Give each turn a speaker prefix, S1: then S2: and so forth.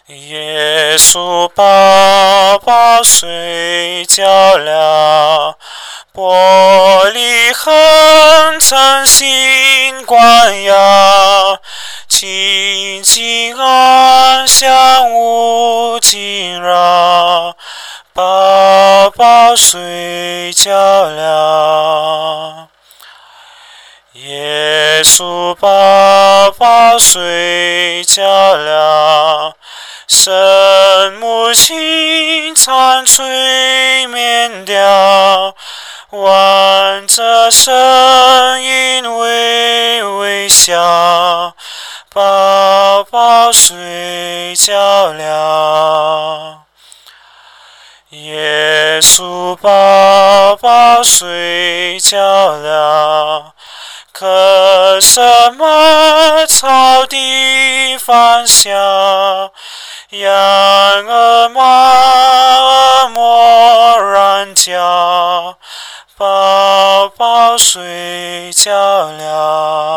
S1: 耶稣宝宝睡觉了，玻璃很诚心关押，清净安详无惊扰，宝宝睡觉了。耶稣宝宝睡觉了，圣母心常催眠掉，望着声音微微笑，宝宝睡觉了。耶稣宝宝睡觉了，可什么草地方笑，羊儿马儿默然叫，宝宝睡觉了。